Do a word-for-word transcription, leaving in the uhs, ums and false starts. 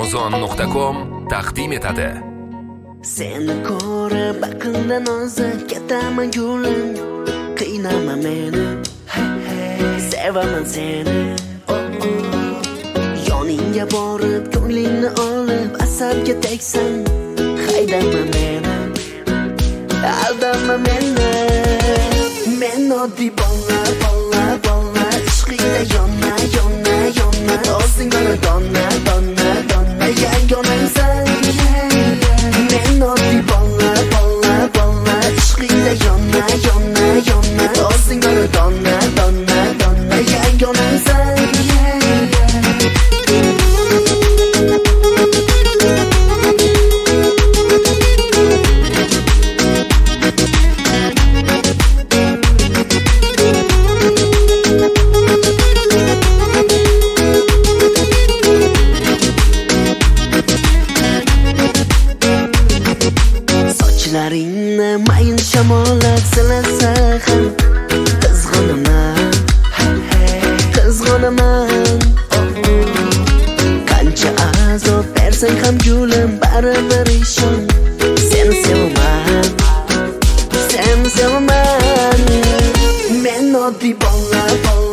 amazon nuqta com taqdim etadi. Seni ko'rib aqldan ozib ketaman yo'lim, qiynama meni, sevaman seni. Yoningga borib ko'nglingni olib asabga tegsan, haydama meni, aldama meni. Men oddiy bola, bola, bola, ishqingda yonna, yonna, yonna, o'zing bana donna, donna, donna, yagonamsan. Men oddiy bola, bola, bola, ishqingda yonna, yonna, yonna, o'zing bana donna, donna, donna, yagonamsan. Sochlaringni mayin shamollab silasa ham qizg'onaman, qizg'onaman. Qancha azob bersang ham gulim baribir ishon, seni sevaman, seni sevaman. Men oddiy bola, bola